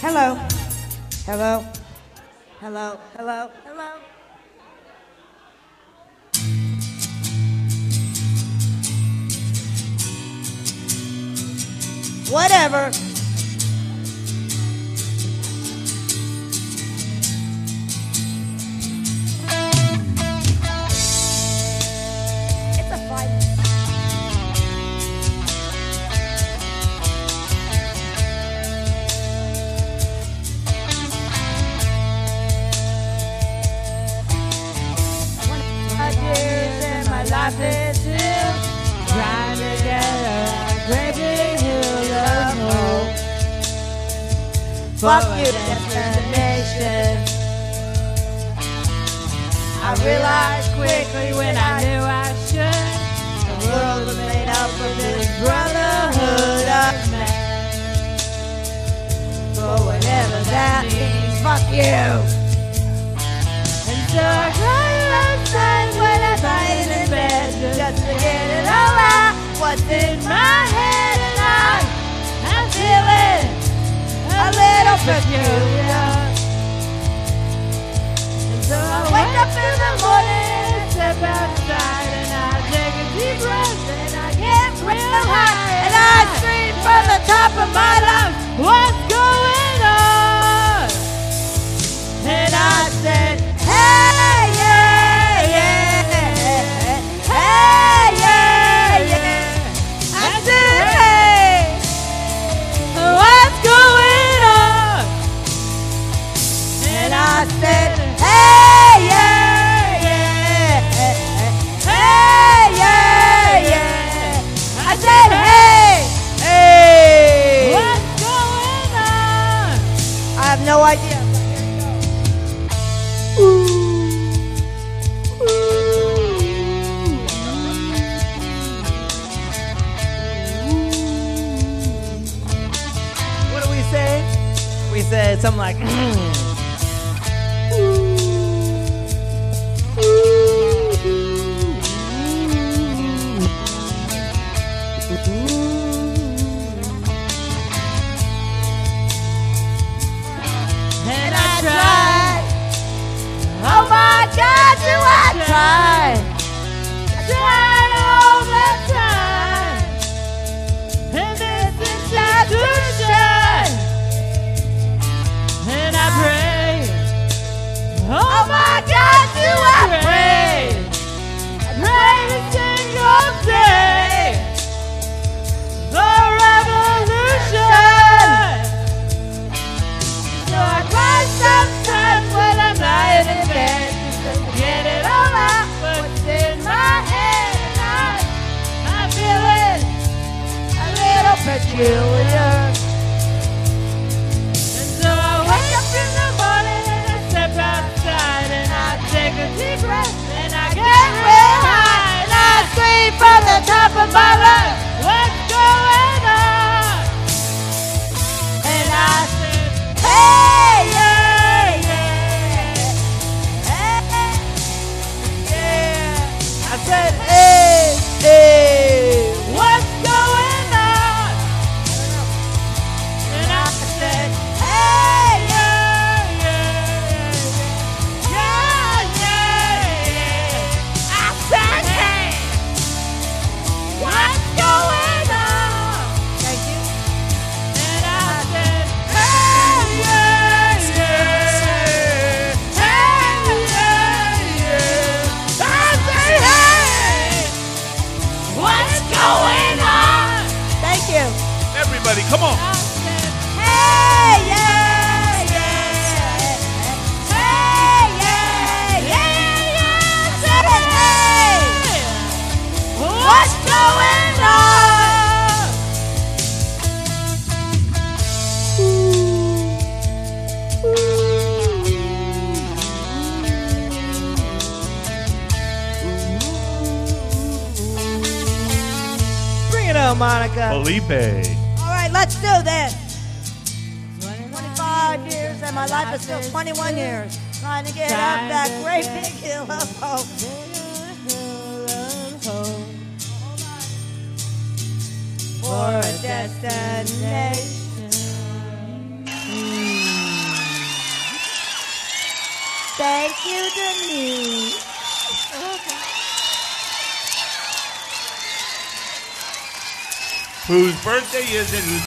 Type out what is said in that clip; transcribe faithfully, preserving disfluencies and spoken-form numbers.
Hello. Hello. Hello. Hello. Hello. Whatever. It's a fight. Years and my life is still trying to get a great big hill of hope. Fuck you, destination. I realized quickly when I knew I should. The world was made up of this brotherhood of man. But whatever that means, fuck you. And so I cried outside when I lied in bed just to get it all out. What's in my head and I, I'm feeling a little peculiar. And so I wake up in the morning and step outside and I take a deep breath and I get real high and I scream from the top of my lungs, what's going on? And I said, hey, yeah, yeah, hey, yeah, yeah. I said, hey, what's going on? And I said, hey, yeah, yeah, hey, yeah, yeah. I said, hey, hey, what's going on? I have no idea. What do we say? We said something like, and I tried. Oh my God, do I try? I tried all the time. And this institution. and I pray. Oh my God, do I pray? I pray every single day. The revolution. So I cry sometimes when I'm lying in bed just to get it all out. What's in my head and I, I'm feeling a little peculiar. And so I wake up in the morning and I step outside and I take a deep breath and I get real high and I scream from the top of my lungs, what's going on? And I said, hey, yeah, yeah, hey, yeah. I said, hey, hey, what's going on? And I said, hey, yeah, yeah, yeah, yeah, yeah. I said, hey, what's going on? Thank you. And I said, hey, yeah, yeah, hey, yeah, yeah. I said, hey, what's going on? Thank you. Everybody, come on. I said, hey, yeah, yeah, hey, yeah, yeah, yeah. I said, hey, what's going on? Bring it on, Monica. Felipe. All right, let's do this. twenty-five years and my life is still twenty-one years. Trying to get up that great big hill of hope. For a destination. Thank you, Denise. Whose birthday is it? Whose